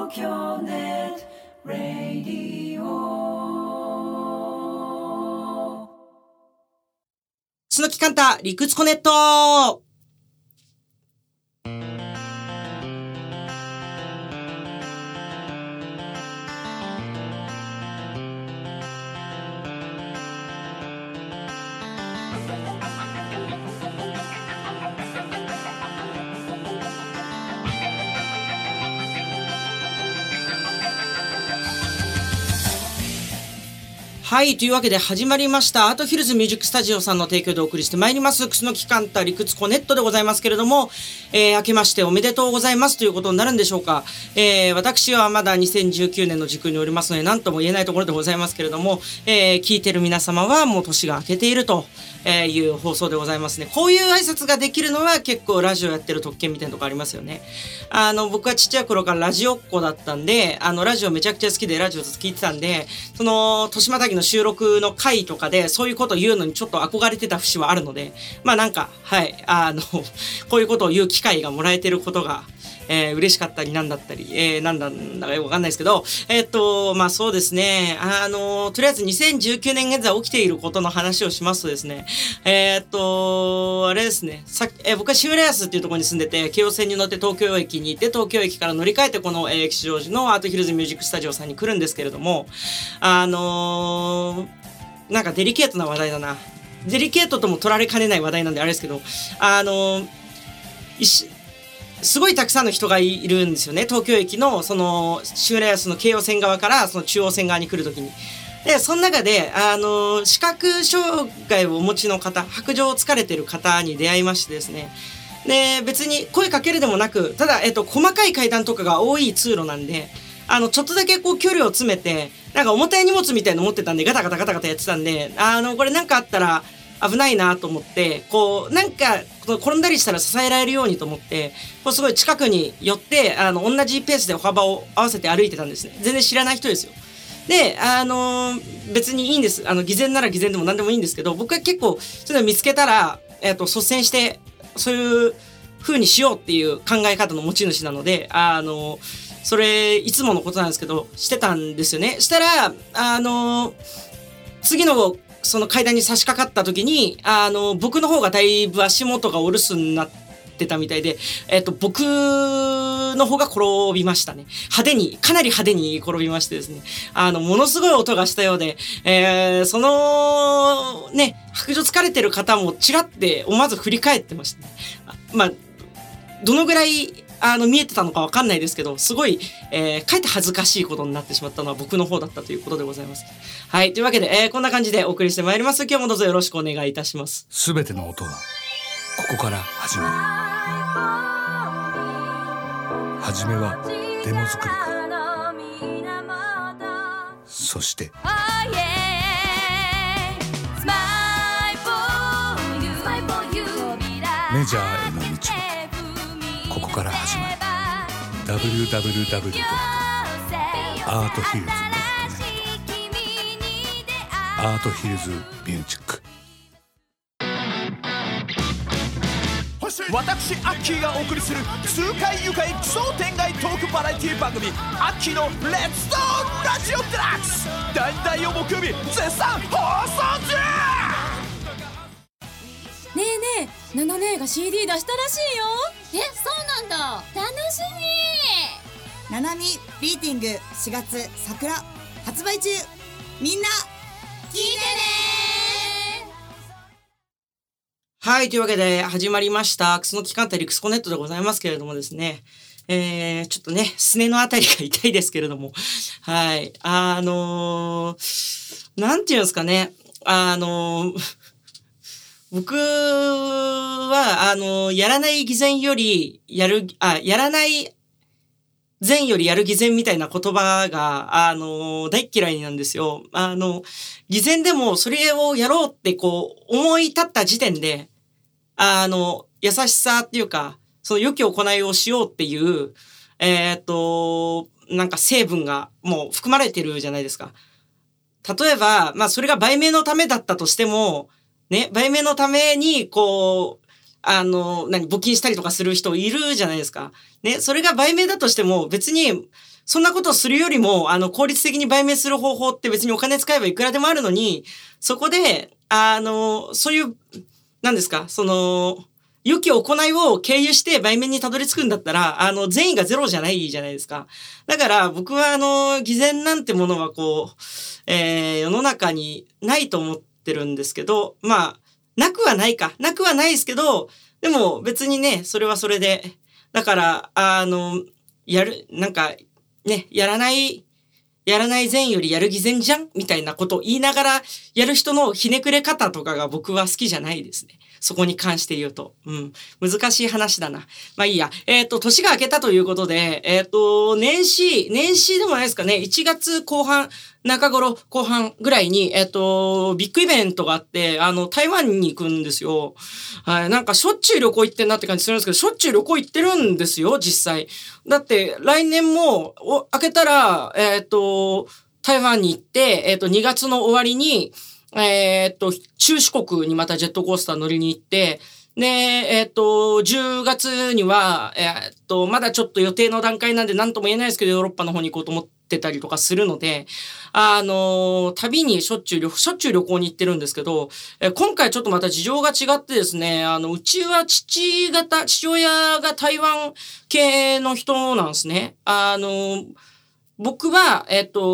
京ネットラディオ楠木寛太理屈コネット。はい、というわけで始まりましたアートヒルズミュージックスタジオさんの提供でお送りしてまいります楠木寛太理屈コネットでございますけれども、明けましておめでとうございますということになるんでしょうか。私はまだ2019年の軸におりますので何とも言えないところでございますけれども、聞いてる皆様はもう年が明けているという放送でございますね。こういう挨拶ができるのは結構ラジオやってる特権みたいなとこありますよね。僕はちっちゃい頃からラジオっ子だったんで、ラジオめちゃくちゃ好きでラジオずっと聞いてたんで、その年またぎの収録の回とかでそういうことを言うのにちょっと憧れてた節はあるので、まあなんかはいこういうことを言う機会がもらえてることが嬉しかったりなんだったり、なんだかよくわかんないですけど、まあそうですね、とりあえず2019年現在起きていることの話をしますとですね、あれですね、僕はシューレアスっていうところに住んでて、京王線に乗って東京駅に行って、東京駅から乗り換えてこの、吉祥寺のアートヒルズミュージックスタジオさんに来るんですけれども、なんかデリケートな話題だな。デリケートとも取られかねない話題なんであれですけど、すごいたくさんの人がいるんですよね。東京駅のそのシューレアスの京王線側からその中央線側に来るときに。で、その中で、視覚障害をお持ちの方、白状を疲れてる方に出会いましてですね。で、別に声かけるでもなく、ただ、細かい階段とかが多い通路なんで、ちょっとだけこう距離を詰めて、なんか重たい荷物みたいの持ってたんで、ガタガタガタガタやってたんで、これなんかあったら危ないなと思って、こう、なんか、転んだりしたら支えられるようにと思って、こうすごい近くに寄って、同じペースで歩幅を合わせて歩いてたんですね。全然知らない人ですよ。で、別にいいんです。偽善なら偽善でも何でもいいんですけど、僕は結構、そういうの見つけたら、率先して、そういう風にしようっていう考え方の持ち主なので、それ、いつものことなんですけど、してたんですよね。したら、次の、その階段に差し掛かった時に、僕の方がだいぶ足元がお留守になってたみたいで、僕の方が転びましたね。かなり派手に転びましてですね。ものすごい音がしたようで、その、ね、白状疲れてる方もちらって思わず振り返ってましたね。まあ、どのぐらい、見えてたのかわかんないですけど、すごい、かえって恥ずかしいことになってしまったのは僕の方だったということでございます。はい。というわけで、こんな感じでお送りしてまいります。今日もどうぞよろしくお願いいたします。 すべての音は、ここから始まる。はじめは、デモ作りか。そして、メジャーへの道は、ここから始まる。www.arthillsnet アートヒルズミュージック。 私アッキーがお送りする痛快愉快奇想天外トークバラエティ番組アッキーのレッツドーラジオデラックス大々曜木曜日絶賛放送中。 ねえねえ、ナナ姉が CD 出したらしいよ。そうなんだ。楽しみ。ナナミビーティング4月桜発売中。みんな聞いてね。 はい。というわけで始まりました楠木寛太リクスコネットでございますけれどもですね。ちょっとね、すねのあたりが痛いですけれども。はい。なんていうんですかね。僕は、やらない偽善よりやらない善よりやる偽善みたいな言葉が、大嫌いなんですよ。偽善でもそれをやろうってこう、思い立った時点で、優しさっていうか、その良き行いをしようっていう、なんか成分がもう含まれてるじゃないですか。例えば、まあそれが売名のためだったとしても、ね、売名のために、こう、募金したりとかする人いるじゃないですか。ね、それが売名だとしても、別に、 そんなことをするよりも、効率的に売名する方法って別にお金使えばいくらでもあるのに、そこで、そういう、何ですか、良き行いを経由して売名にたどり着くんだったら、善意がゼロじゃないじゃないですか。だから僕は偽善なんてものは世の中にないと思ってるんですけど、まあ、なくはないですけど、でも別にね、それはそれで、だから、やらない善よりやる偽善じゃんみたいなことを言いながらやる人のひねくれ方とかが僕は好きじゃないですね。そこに関して言うと。難しい話だな。まあいいや。年が明けたということで、年始でもないですかね。1月後半ぐらいに、ビッグイベントがあって、台湾に行くんですよ。はい。なんかしょっちゅう旅行行ってんなって感じするんですけど、しょっちゅう旅行行ってるんですよ、実際。だって、来年も、明けたら、台湾に行って、2月の終わりに、中四国にまたジェットコースター乗りに行って、で、10月には、まだちょっと予定の段階なんで何とも言えないですけど、ヨーロッパの方に行こうと思ってたりとかするので、旅にしょっちゅう旅行に行ってるんですけど、今回ちょっとまた事情が違ってですね、うちは父親が台湾系の人なんですね。僕は、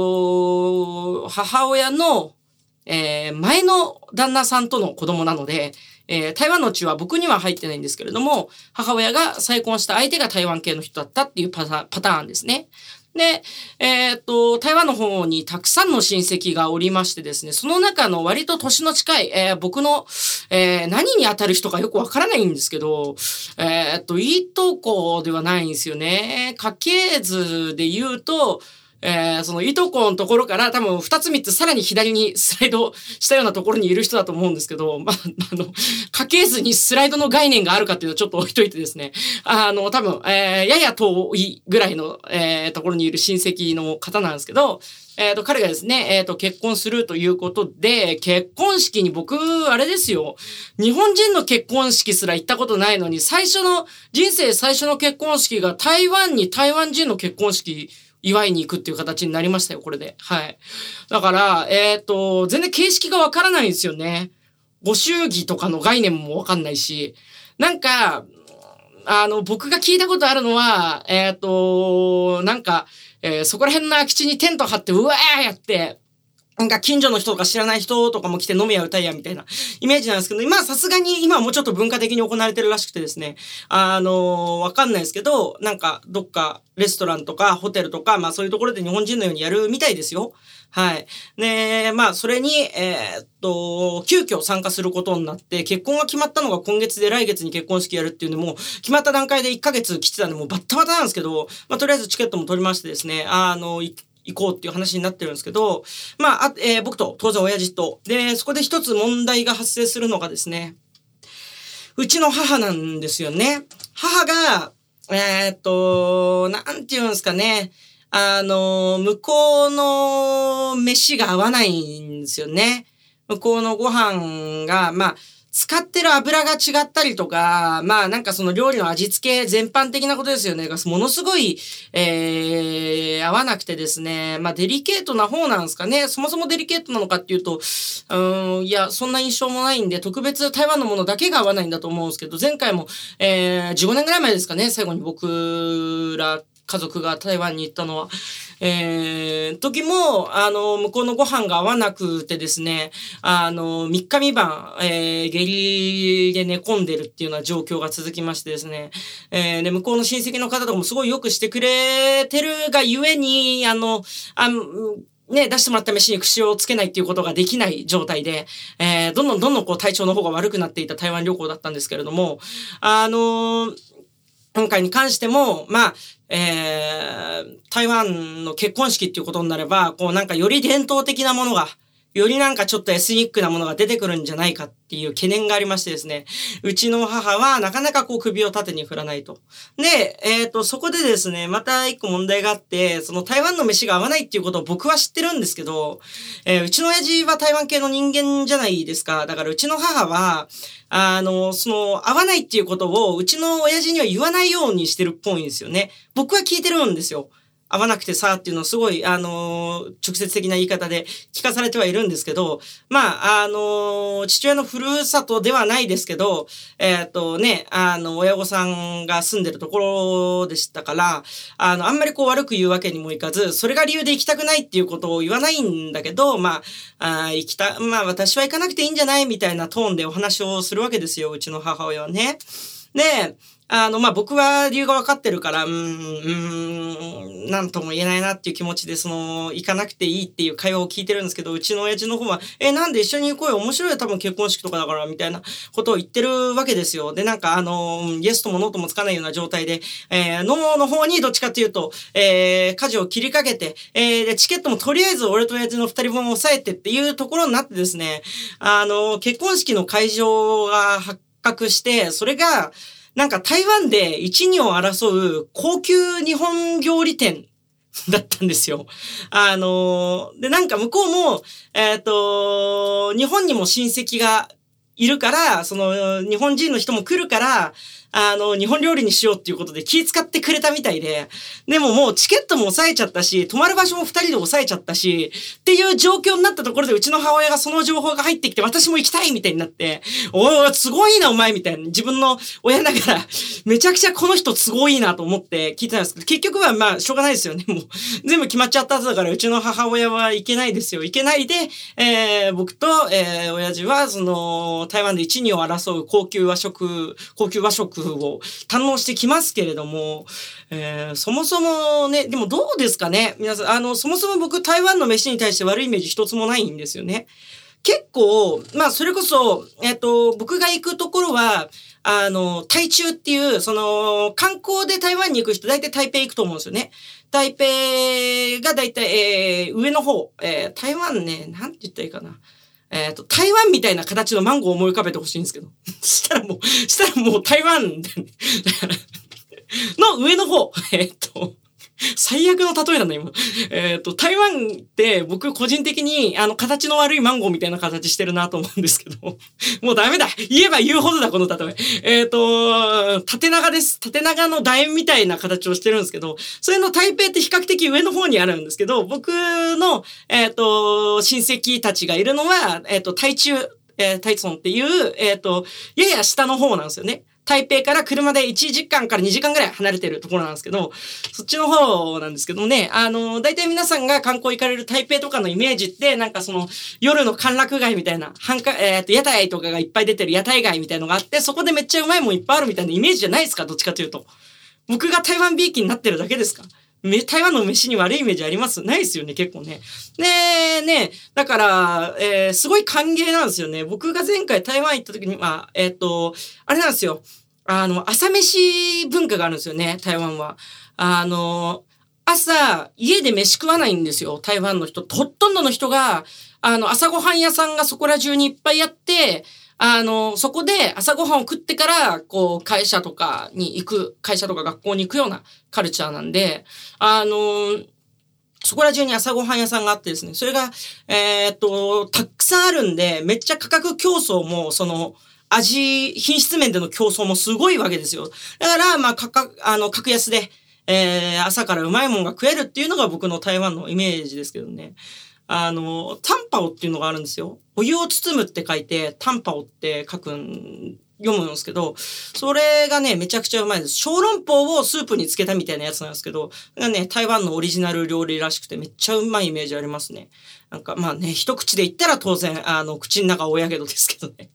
母親の、前の旦那さんとの子供なので、台湾の血は僕には入ってないんですけれども、母親が再婚した相手が台湾系の人だったっていうパターンですね。で、台湾の方にたくさんの親戚がおりましてですね、その中の割と年の近い、僕の、何に当たる人かよくわからないんですけど、いとこではないんですよね。家系図で言うと、そのいとこのところから多分2つ3つさらに左にスライドしたようなところにいる人だと思うんですけど、家系図にスライドの概念があるかっていうのはちょっと置いといてですね、多分、やや遠いぐらいの、ところにいる親戚の方なんですけど、彼がですね、結婚するということで、結婚式に僕、あれですよ、日本人の結婚式すら行ったことないのに、人生最初の結婚式が台湾人の結婚式、祝いに行くっていう形になりましたよ、これで。はい。だから、全然形式がわからないんですよね。ご祝儀とかの概念もわかんないし。なんか、僕が聞いたことあるのは、そこら辺の空き地にテント張って、うわーやって、なんか近所の人とか知らない人とかも来て飲めや歌いやみたいなイメージなんですけど、今さすがに今はもうちょっと文化的に行われてるらしくてですね、わかんないですけど、なんかどっかレストランとかホテルとか、まあそういうところで日本人のようにやるみたいですよ。はい。で、まあそれに、急遽参加することになって、結婚が決まったのが今月で来月に結婚式やるっていうのも、決まった段階で1ヶ月来てたんで、もうバッタバタなんですけど、まあとりあえずチケットも取りましてですね、行こうっていう話になってるんですけど、まあ、僕と当然親父と、で、そこで一つ問題が発生するのがですね、うちの母なんですよね。母が、なんていうんですかね、向こうの飯が合わないんですよね。向こうのご飯が、まあ、使ってる油が違ったりとか、まあなんかその料理の味付け全般的なことですよね。ものすごい、合わなくてですね。まあデリケートな方なんですかね。そもそもデリケートなのかっていうと、いや、そんな印象もないんで、特別台湾のものだけが合わないんだと思うんですけど、前回も、15年ぐらい前ですかね。最後に僕ら家族が台湾に行ったのは。時も、向こうのご飯が合わなくてですね、3日3晩、下痢で寝込んでるっていうような状況が続きましてですね、で、向こうの親戚の方とかもすごいよくしてくれてるがゆえに、ね、出してもらった飯に口をつけないっていうことができない状態で、どんどんこう体調の方が悪くなっていた台湾旅行だったんですけれども、今回に関しても、まあ、台湾の結婚式っていうことになれば、こうなんかより伝統的なものが、よりなんかちょっとエスニックなものが出てくるんじゃないかっていう懸念がありましてですね、うちの母はなかなかこう首を縦に振らないと。で、そこでですね、また一個問題があって、その台湾の飯が合わないっていうことを僕は知ってるんですけど、うちの親父は台湾系の人間じゃないですか。だからうちの母は、その合わないっていうことをうちの親父には言わないようにしてるっぽいんですよね。僕は聞いてるんですよ。 合わなくてさっていうのをすごい、直接的な言い方で聞かされてはいるんですけど、まあ、父親のふるさとではないですけど、親御さんが住んでるところでしたから、あんまりこう悪く言うわけにもいかず、それが理由で行きたくないっていうことを言わないんだけど、まあ、私は行かなくていいんじゃないみたいなトーンでお話をするわけですよ、うちの母親はね。で、僕は理由が分かってるから、なんとも言えないなっていう気持ちで、行かなくていいっていう会話を聞いてるんですけど、うちの親父の方は、なんで一緒に行こうよ、面白いよ、多分結婚式とかだから、みたいなことを言ってるわけですよ。で、なんか、イエスともノーともつかないような状態で、ノーの方にどっちかっていうと、舵を切りかけて、で、チケットもとりあえず俺と親父の2人分を抑えてっていうところになってですね、結婚式の会場が発覚して、それが、なんか台湾で一二を争う高級日本料理店だったんですよ。で、なんか向こうも、日本にも親戚がいるから、日本人の人も来るから、日本料理にしようっていうことで気遣ってくれたみたいで、でももうチケットも抑えちゃったし、泊まる場所も2人で抑えちゃったし、っていう状況になったところでうちの母親がその情報が入ってきて、私も行きたいみたいになって、おい、すごいなお前みたいな、自分の親ながら、めちゃくちゃこの人すごいなと思って聞いてたんですけど、結局はまあしょうがないですよね。もう全部決まっちゃったはずだから、うちの母親は行けないですよ。行けないで、僕と、親父は台湾で一二を争う高級和食を堪能してきますけれども、そもそもね、でもどうですかね皆さん、そもそも僕台湾の飯に対して悪いイメージ一つもないんですよね。結構、まあそれこそ、僕が行くところは、台中っていう、観光で台湾に行く人、大体台北行くと思うんですよね。台北が大体、上の方、台湾ね、なんて言ったらいいかな。台湾みたいな形のマンゴーを思い浮かべてほしいんですけど。したらもう台湾の上の方。最悪の例えなんだ、今。台湾って僕個人的に、形の悪いマンゴーみたいな形してるなと思うんですけど。もうダメだ言えば言うほどだ、この例え。縦長です。縦長の楕円みたいな形をしてるんですけど、それの台北って比較的上の方にあるんですけど、僕の、親戚たちがいるのは、台中、台中っていう、やや下の方なんですよね。台北から車で1時間から2時間ぐらい離れてるところなんですけど、そっちの方なんですけどね、大体皆さんが観光行かれる台北とかのイメージって、なんか夜の歓楽街みたいな、屋台とかがいっぱい出てる屋台街みたいのがあって、そこでめっちゃうまいもんいっぱいあるみたいなイメージじゃないですか、どっちかというと。僕が台湾ビーキになってるだけですか？台湾の飯に悪いイメージあります？ないですよね、結構ね。ね、だから、すごい歓迎なんですよね。僕が前回台湾行った時には、あれなんですよ。朝飯文化があるんですよね、台湾は。朝、家で飯食わないんですよ、台湾の人。ほとんどの人が、朝ごはん屋さんがそこら中にいっぱいあって、そこで朝ごはんを食ってから、こう、会社とか学校に行くようなカルチャーなんで、そこら中に朝ごはん屋さんがあってですね、それが、たくさんあるんで、めっちゃ価格競争も、品質面での競争もすごいわけですよ。だから、まあ、格安で、朝からうまいもんが食えるっていうのが僕の台湾のイメージですけどね。タンパオっていうのがあるんですよ。お湯を包むって書いて、タンパオって読むんですけど、それがね、めちゃくちゃうまいです。小籠包をスープにつけたみたいなやつなんですけど、ね、台湾のオリジナル料理らしくてめっちゃうまいイメージありますね。なんか、まあね、一口で言ったら当然、口の中大やけどですけどね。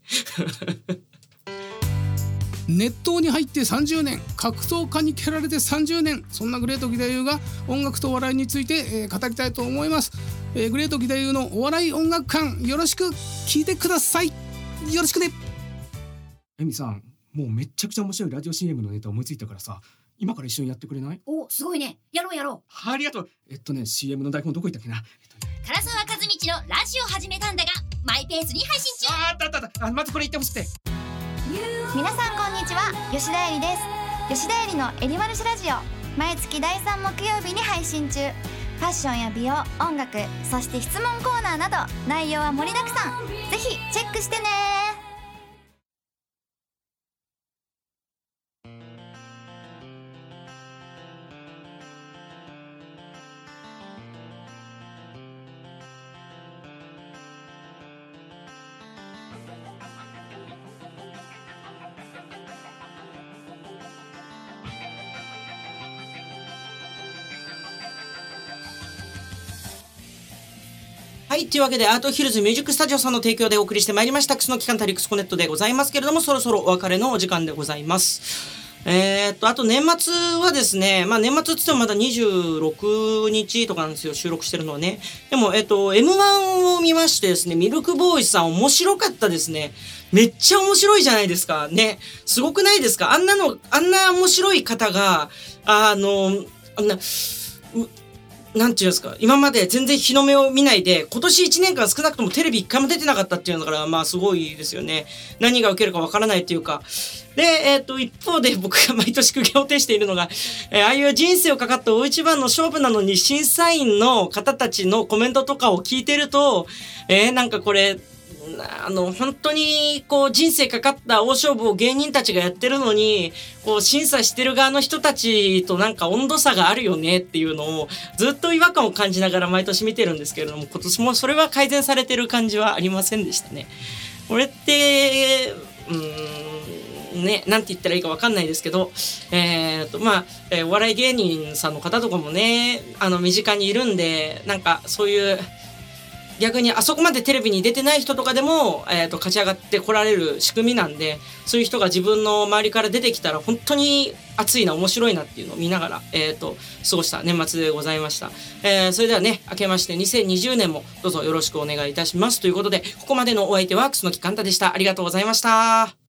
熱湯に入って30年、格闘家に蹴られて30年、そんなグレート義太夫が音楽とお笑いについて、語りたいと思います。グレート義太夫のお笑い音楽館、よろしく聞いてください。よろしくね。エミさん、もうめっちゃくちゃ面白いラジオ CM のネタ思いついたからさ、今から一緒にやってくれない？ お、すごいね。やろう。 ありがとう。CM の台本どこ行ったっけな。 唐沢和道のラジオ始めたんだが、マイペースに配信中。 あった。まずこれ言ってほしくて。 皆さんこんにちは、吉田絵里です。吉田絵里のエリマルシラジオ、毎月第3木曜日に配信中。ファッションや美容、音楽、そして質問コーナーなど内容は盛りだくさん。ぜひチェックしてね。 はい。というわけで、アートヒルズミュージックスタジオさんの提供でお送りしてまいりました、楠木カンタリクスコネットでございますけれども、そろそろお別れのお時間でございます。あと年末はですね、まあ年末って言ってもまだ26日とかなんですよ、収録してるのはね。でも、M1 を見ましてですね、ミルクボーイさん面白かったですね。めっちゃ面白いじゃないですか。ね。すごくないですか？あんな面白い方が、なんていうんですか、今まで全然日の目を見ないで、今年1年間少なくともテレビ1回も出てなかったっていうのだから、まあすごいですよね。何が受けるかわからないっていうか。で、一方で僕が毎年苦言を呈しているのが、ああいう人生をかかった大一番の勝負なのに審査員の方たちのコメントとかを聞いてると、なんかこれ、本当にこう人生かかった大勝負を芸人たちがやってるのに、こう審査してる側の人たちとなんか温度差があるよねっていうのをずっと違和感を感じながら毎年見てるんですけれども、今年もそれは改善されてる感じはありませんでしたね。これってね、なんて言ったらいいか分かんないですけど、お笑い芸人さんの方とかもね、身近にいるんで、なんかそういう逆にあそこまでテレビに出てない人とかでも、勝ち上がってこられる仕組みなんで、そういう人が自分の周りから出てきたら本当に熱いな、面白いなっていうのを見ながら、過ごした年末でございました。それではね、明けまして2020年もどうぞよろしくお願いいたしますということで、ここまでのお相手は楠木カンタでした。ありがとうございました。